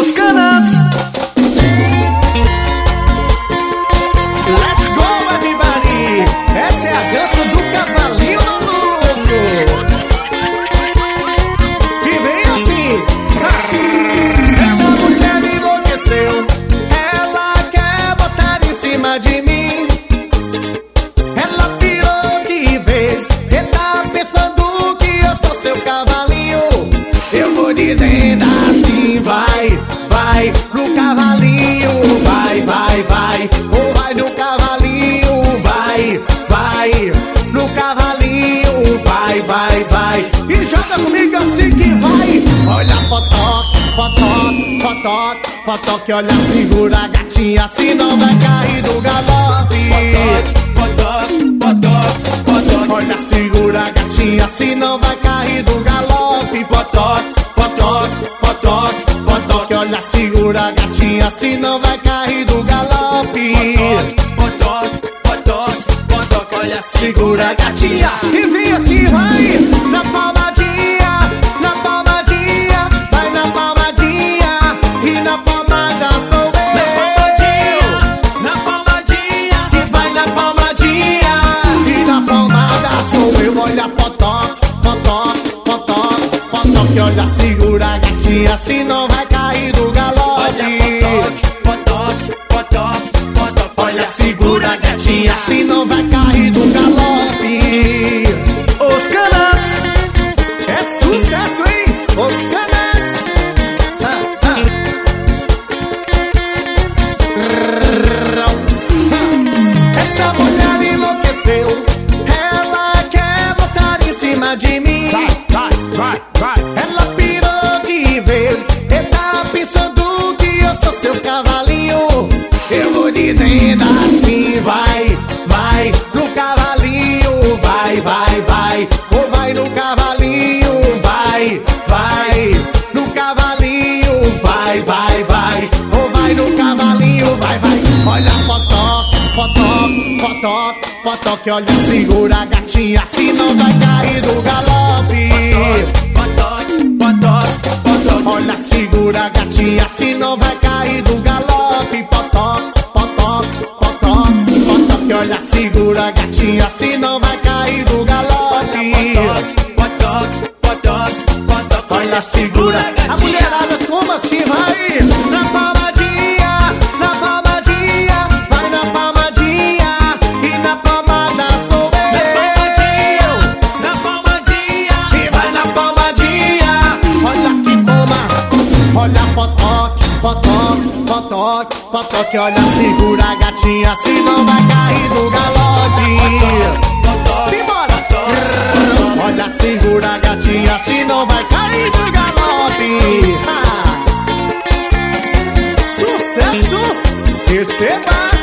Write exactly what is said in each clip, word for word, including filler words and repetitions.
Os canas. Let's go, everybody. Essa é a dança do cavalinho maluco. E vem assim. Essa mulher me enlouqueceu. Ela quer botar em cima de mim. Ela pirou de vez. E tá pensando que eu sou seu cavalinho. Eu vou dizendo assim, vai, vai no cavalinho, vai, vai, vai, ou vai no cavalinho, vai, vai no cavalinho, vai, vai, vai, e joga comigo assim que vai. Olha potoque, potoque, potoque, potoque, olha, segura a gatinha, assim não vai cair do galope. Potoque, potoque, potoque, olha, segura a gatinha, assim não vai cair do galope. Potoque, potoque, potoque, potoque, olha, segura a gatinha, assim não vai cair do galope. Potoque, potoque, potoque, olha, segura a gatinha e vem assim, vai na palmadinha, na palmadinha, vai na palmadinha e na palmada sou eu. Na palmadinha, na palmadinha e vai na palmadinha e na palmada sou eu. Olha potoque, potoque, potoque, potoque, olha, segura a gatinha, assim não vai cair do galope. Potoque, potoque, potoque, olha, segura a gatinha, assim não vai cair do galope. Os canas, é sucesso, hein? Os canas. Ah, ah. Essa mulher me enlouqueceu. Ela quer botar em cima de mim. Vai, vai, vai, vai. Ela pirou de vez. E tá pensando que eu sou seu cavalinho. Eu vou dizendo assim, vai, vai no cavalinho, vai, vai, vai, ou vai no cavalinho, vai, vai no cavalinho, vai, vai, vai, ou vai no cavalinho, vai, vai. Olha potoque, potoque, potoque, potoque, olha, segura a gatinha, assim não vai cair do galope. Potoque, potoque, potoque, olha, segura a gatinha, assim não vai cair do galope. Potoque, potoque, potoque, potoque, olha, segura a gatinha, assim não vai cair do galope. Potoque, potoque, potoque, olha, segura a gatinha. A mulherada como assim, vai na palmadinha, na palmadinha, vai na palmadinha e na palmada sou eu. Na palmadinha, na palmadinha e vai na palmadinha. Olha que toma, olha potoque, potoque, potoque, potoque, olha, segura a gatinha, assim não vai cair do galope. Simbora! Olha, segura a gatinha, assim não vai cair do galope. Ah. Sucesso! Receba!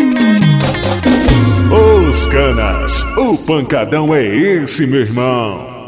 Os canas, o pancadão é esse, meu irmão.